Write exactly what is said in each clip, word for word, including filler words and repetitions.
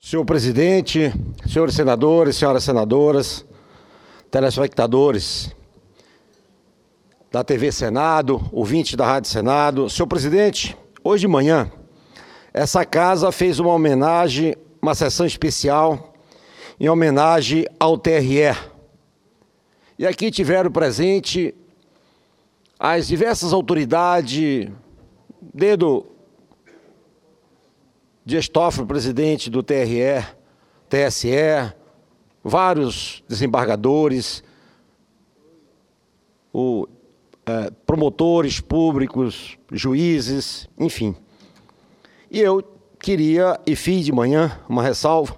Senhor presidente, senhores senadores, senhoras senadoras, telespectadores da T V Senado, ouvintes da Rádio Senado. Senhor presidente, hoje de manhã, essa casa fez uma homenagem, uma sessão especial, em homenagem ao T R E. E aqui tiveram presente as diversas autoridades, desde o Dias Toffoli, presidente do T R E, T S E, vários desembargadores, o, é, promotores públicos, juízes, enfim. E eu queria, e fiz de manhã, uma ressalva,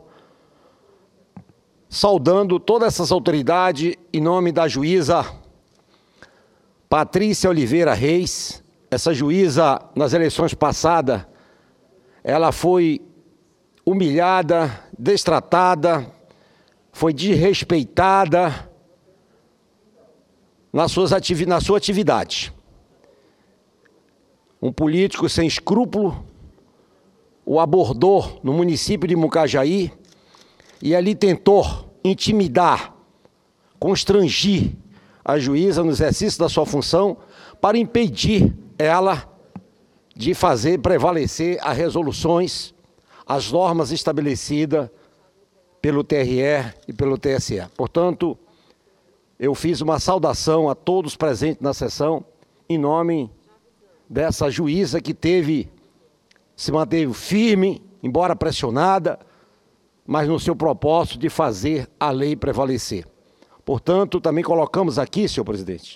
saudando todas essas autoridades em nome da juíza Patrícia Oliveira Reis. Essa juíza, nas eleições passadas, ela foi humilhada, destratada, foi desrespeitada nas suas ativi- na sua atividade. Um político sem escrúpulo o abordou no município de Mucajaí e ali tentou intimidar, constrangir a juíza no exercício da sua função para impedir ela de fazer prevalecer as resoluções, as normas estabelecidas pelo T R E e pelo T S E. Portanto, eu fiz uma saudação a todos presentes na sessão, em nome dessa juíza que teve, se manteve firme, embora pressionada, mas no seu propósito de fazer a lei prevalecer. Portanto, também colocamos aqui, senhor presidente,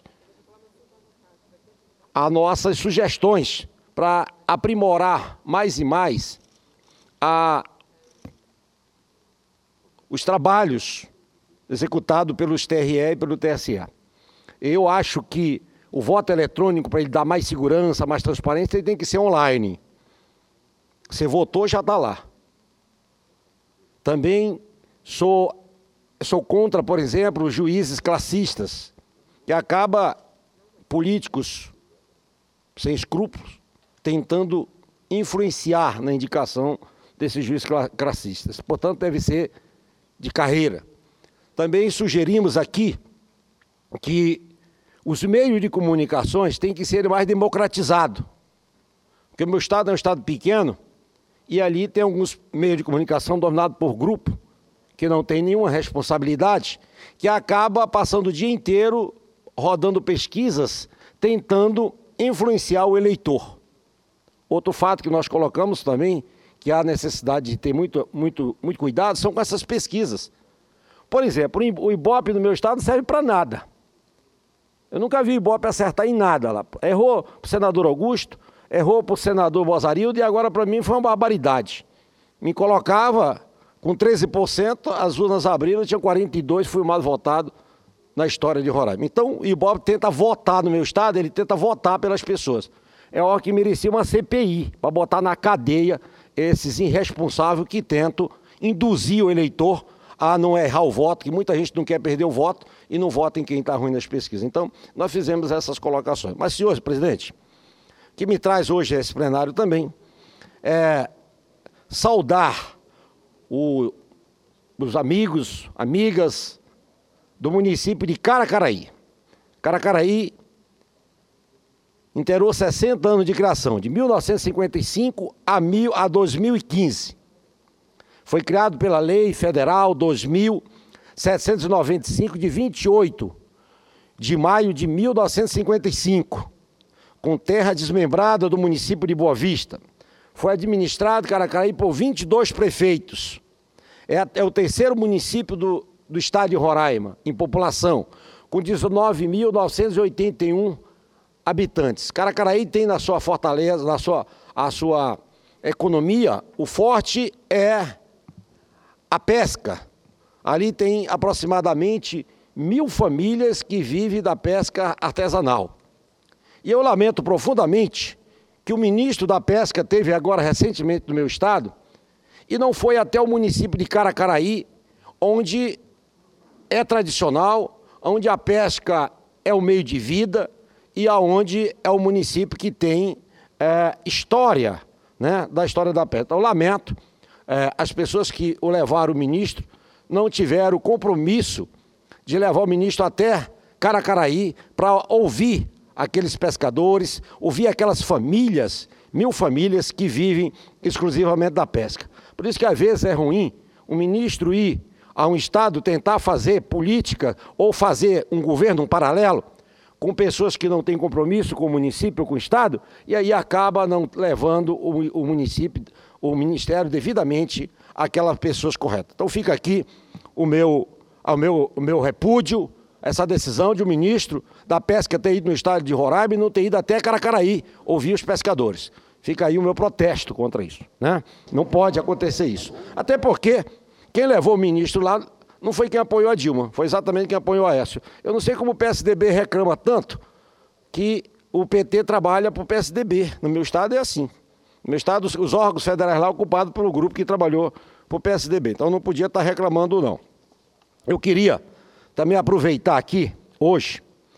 as nossas sugestões para aprimorar mais e mais a, os trabalhos executados pelos T R E e pelo T S E. Eu acho que o voto eletrônico, para ele dar mais segurança, mais transparência, ele tem que ser online. Você votou, já está lá. Também sou, sou contra, por exemplo, os juízes classistas, que acaba políticos sem escrúpulos, tentando influenciar na indicação desses juízes classistas. Portanto, deve ser de carreira. Também sugerimos aqui que os meios de comunicações têm que ser mais democratizados. Porque o meu estado é um estado pequeno e ali tem alguns meios de comunicação dominados por grupo que não tem nenhuma responsabilidade, que acaba passando o dia inteiro rodando pesquisas, tentando influenciar o eleitor. Outro fato que nós colocamos também, que há necessidade de ter muito, muito, muito cuidado, são com essas pesquisas. Por exemplo, o Ibope no meu estado não serve para nada. Eu nunca vi o Ibope acertar em nada lá. Errou para o senador Augusto, errou para o senador Bozarildo e agora para mim foi uma barbaridade. Me colocava com treze por cento, as urnas abriram, tinha quarenta e dois, fui o mais votado na história de Roraima. Então, o Ibope tenta votar no meu estado, ele tenta votar pelas pessoas. É hora que merecia uma C P I, para botar na cadeia esses irresponsáveis que tentam induzir o eleitor a não errar o voto, que muita gente não quer perder o voto e não vota em quem está ruim nas pesquisas. Então, nós fizemos essas colocações. Mas, senhor presidente, o que me traz hoje a esse plenário também é saudar o, os amigos, amigas do município de Caracaraí. Caracaraí inteirou sessenta anos de criação, de mil novecentos e cinquenta e cinco a, mil, a dois mil e quinze. Foi criado pela Lei Federal dois mil setecentos e noventa e cinco, de vinte e oito de maio de mil novecentos e cinquenta e cinco, com terra desmembrada do município de Boa Vista. Foi administrado Caracaraí por vinte e dois prefeitos. É, é o terceiro município do, do estado de Roraima, em população, com dezenove mil novecentos e oitenta e um habitantes. Caracaraí tem na sua fortaleza, na sua, a sua economia, o forte é a pesca. Ali tem aproximadamente mil famílias que vivem da pesca artesanal. E eu lamento profundamente que o ministro da Pesca teve agora recentemente no meu estado e não foi até o município de Caracaraí, onde é tradicional, onde a pesca é o meio de vida e aonde é o município que tem é, história, né, da história da pesca. Então, lamento eh, as pessoas que o levaram, o ministro, não tiveram o compromisso de levar o ministro até Caracaraí para ouvir aqueles pescadores, ouvir aquelas famílias, mil famílias que vivem exclusivamente da pesca. Por isso que às vezes é ruim o ministro ir a um estado tentar fazer política ou fazer um governo um paralelo com pessoas que não têm compromisso com o município ou com o estado, e aí acaba não levando o, o município, o ministério devidamente àquelas pessoas corretas. Então fica aqui o meu, o meu, o meu repúdio, essa decisão de o um ministro da pesca ter ido no estado de Roraima e não ter ido até Caracaraí ouvir os pescadores. Fica aí o meu protesto contra isso, né? Não pode acontecer isso. Até porque quem levou o ministro lá não foi quem apoiou a Dilma, foi exatamente quem apoiou a Aécio. Eu não sei como o P S D B reclama tanto que o P T trabalha para o P S D B. No meu estado é assim. No meu estado, os órgãos federais lá ocupados pelo grupo que trabalhou para o P S D B. Então não podia estar reclamando, não. Eu queria também aproveitar aqui, hoje,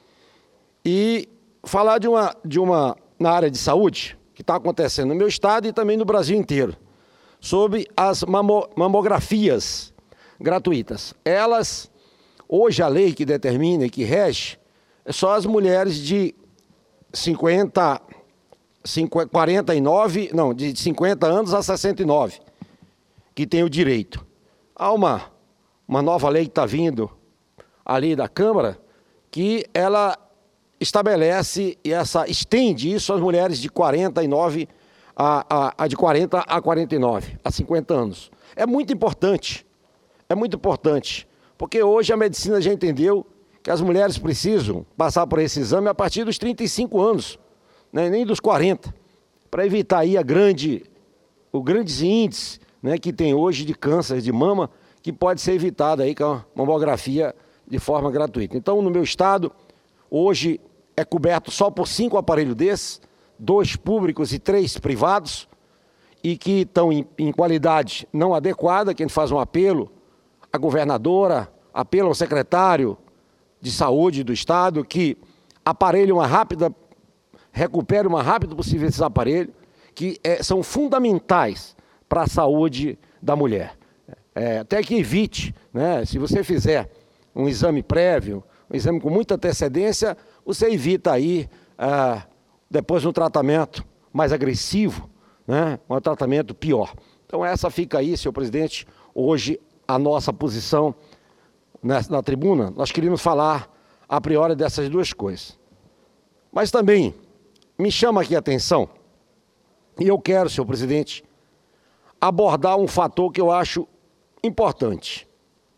e falar de uma, de uma na área de saúde, que está acontecendo no meu estado e também no Brasil inteiro, sobre as mamo, mamografias gratuitas. Elas, hoje a lei que determina e que rege, é só as mulheres de cinquenta, cinquenta, quarenta e nove, não, de cinquenta anos a sessenta e nove, que tem o direito. Há uma, uma nova lei que está vindo ali da Câmara, que ela estabelece e essa, estende isso às mulheres de quarenta e nove a, a, a de quarenta a quarenta e nove, a cinquenta anos. É muito importante, é muito importante, porque hoje a medicina já entendeu que as mulheres precisam passar por esse exame a partir dos trinta e cinco anos, né, nem dos quarenta, para evitar aí a grande, o grandes índice, né, que tem hoje de câncer de mama, que pode ser evitado aí com a mamografia de forma gratuita. Então, no meu estado, hoje é coberto só por cinco aparelhos desses, dois públicos e três privados, e que estão em, em qualidade não adequada, que a gente faz um apelo à governadora, apelo ao secretário de saúde do estado, que aparelhe uma rápida, recupere o mais rápido possível esses aparelhos, que é, são fundamentais para a saúde da mulher. É, até que evite, né, se você fizer um exame prévio, um exame com muita antecedência, você evita aí, ah, depois um tratamento mais agressivo, né, um tratamento pior. Então essa fica aí, senhor presidente, hoje a nossa posição na, na tribuna. Nós queríamos falar a priori dessas duas coisas. Mas também me chama aqui a atenção, e eu quero, senhor presidente, abordar um fator que eu acho importante.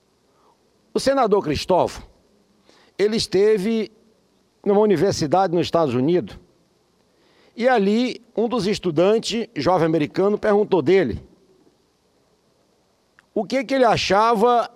O senador Cristóvão, ele esteve numa universidade nos Estados Unidos e ali um dos estudantes, jovem americano, perguntou dele o que, que ele achava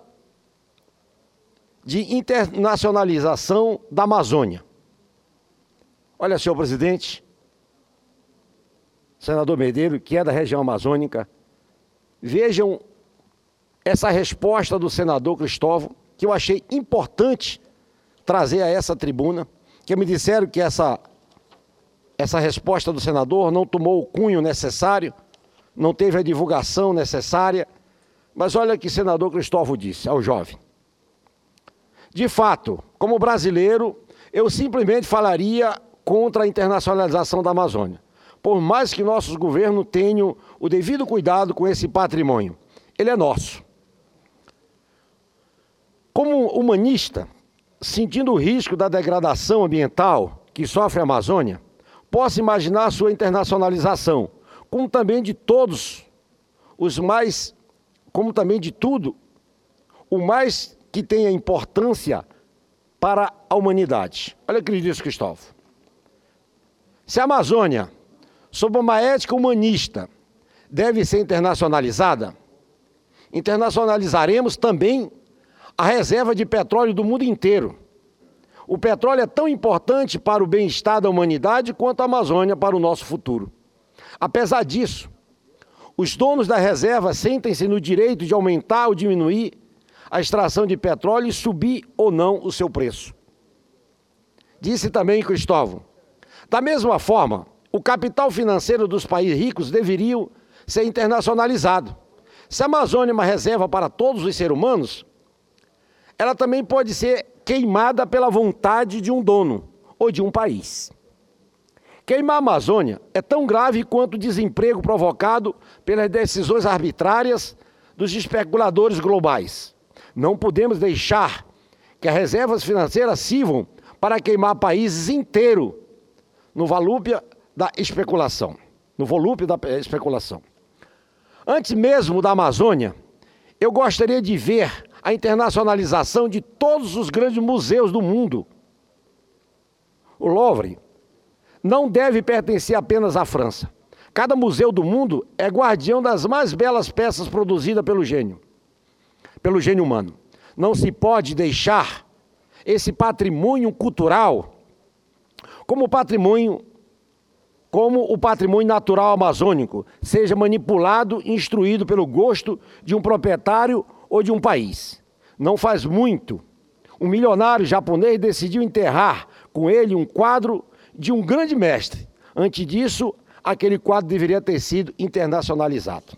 de internacionalização da Amazônia. Olha, senhor presidente, senador Medeiros, que é da região amazônica, vejam essa resposta do senador Cristóvão, que eu achei importante trazer a essa tribuna, que me disseram que essa, essa resposta do senador não tomou o cunho necessário, não teve a divulgação necessária, mas olha o que o senador Cristóvão disse ao jovem. De fato, como brasileiro, eu simplesmente falaria contra a internacionalização da Amazônia, por mais que nossos governos tenham o devido cuidado com esse patrimônio. Ele é nosso. Como humanista, sentindo o risco da degradação ambiental que sofre a Amazônia, posso imaginar sua internacionalização, como também de todos os mais, como também de tudo, o mais que tenha importância para a humanidade. Olha o que ele disse, Cristóvão. Se a Amazônia, sob uma ética humanista, deve ser internacionalizada, internacionalizaremos também a reserva de petróleo do mundo inteiro. O petróleo é tão importante para o bem-estar da humanidade quanto a Amazônia para o nosso futuro. Apesar disso, os donos da reserva sentem-se no direito de aumentar ou diminuir a extração de petróleo e subir ou não o seu preço. Disse também Cristóvão, da mesma forma, o capital financeiro dos países ricos deveria ser internacionalizado, Se a Amazônia é uma reserva para todos os seres humanos, ela também pode ser queimada pela vontade de um dono ou de um país. Queimar a Amazônia é tão grave quanto o desemprego provocado pelas decisões arbitrárias dos especuladores globais. Não podemos deixar que as reservas financeiras sirvam para queimar países inteiros no volúpio da especulação. No volúpio da especulação. Antes mesmo da Amazônia, eu gostaria de ver a internacionalização de todos os grandes museus do mundo. O Louvre não deve pertencer apenas à França. Cada museu do mundo é guardião das mais belas peças produzidas pelo gênio, pelo gênio humano. Não se pode deixar esse patrimônio cultural como patrimônio, como o patrimônio natural amazônico, seja manipulado e instruído pelo gosto de um proprietário ou de um país. Não faz muito, um milionário japonês decidiu enterrar com ele um quadro de um grande mestre. Antes disso, aquele quadro deveria ter sido internacionalizado.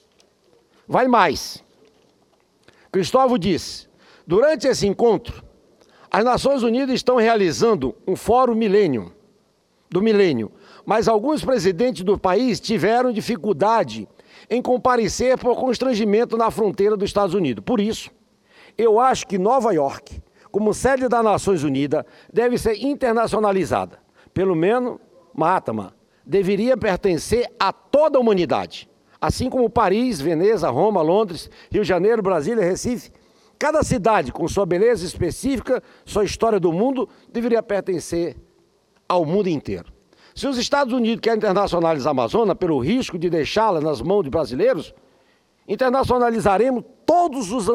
Vai mais. Cristóvão disse, durante esse encontro, as Nações Unidas estão realizando um fórum milênio, do milênio, mas alguns presidentes do país tiveram dificuldade em comparecer por constrangimento na fronteira dos Estados Unidos. Por isso, eu acho que Nova York, como sede das Nações Unidas, deve ser internacionalizada. Pelo menos, Mahatma, deveria pertencer a toda a humanidade. Assim como Paris, Veneza, Roma, Londres, Rio de Janeiro, Brasília, Recife, cada cidade com sua beleza específica, sua história do mundo, deveria pertencer ao mundo inteiro. Se os Estados Unidos querem internacionalizar a Amazônia pelo risco de deixá-la nas mãos de brasileiros, internacionalizaremos todos os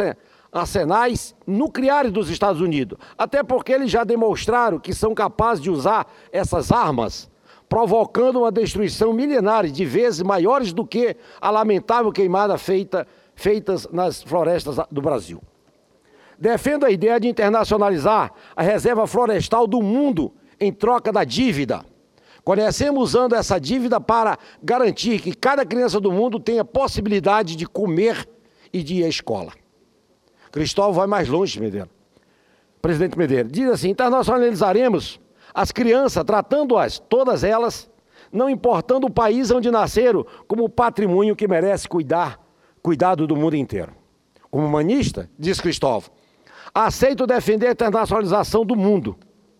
arsenais nucleares dos Estados Unidos, até porque eles já demonstraram que são capazes de usar essas armas, provocando uma destruição milenária de vezes maiores do que a lamentável queimada feita, feitas nas florestas do Brasil. Defendo a ideia de internacionalizar a reserva florestal do mundo em troca da dívida. Conhecemos usando essa dívida para garantir que cada criança do mundo tenha possibilidade de comer e de ir à escola. Cristóvão vai mais longe, Medeiros. Presidente Medeiros, diz assim, internacionalizaremos as crianças, tratando-as, todas elas, não importando o país onde nasceram, como patrimônio que merece cuidar, cuidado do mundo inteiro. Como humanista, diz Cristóvão, aceito defender a internacionalização do mundo,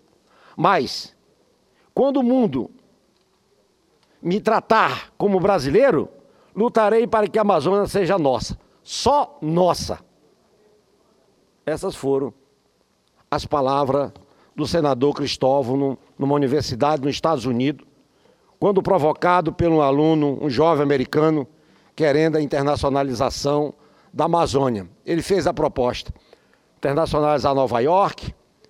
mas quando o mundo me tratar como brasileiro, lutarei para que a Amazônia seja nossa, só nossa. Essas foram as palavras do senador Cristóvão numa universidade nos Estados Unidos, quando provocado por um aluno, um jovem americano, querendo a internacionalização da Amazônia. Ele fez a proposta, internacionalizar Nova York,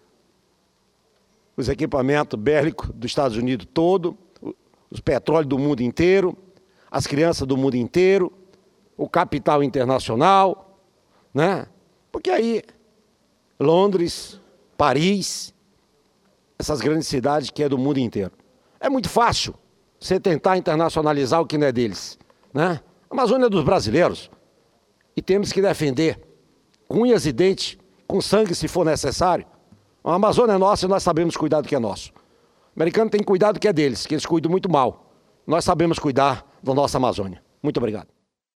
os equipamentos bélicos dos Estados Unidos todo, os petróleos do mundo inteiro, as crianças do mundo inteiro, o capital internacional, né? Porque aí, Londres, Paris, essas grandes cidades que é do mundo inteiro. É muito fácil você tentar internacionalizar o que não é deles, né? A Amazônia é dos brasileiros e temos que defender com unhas e dentes, com sangue se for necessário. A Amazônia é nossa e nós sabemos cuidar do que é nosso. O americano tem que cuidar do que é deles, que eles cuidam muito mal. Nós sabemos cuidar da nossa Amazônia. Muito obrigado.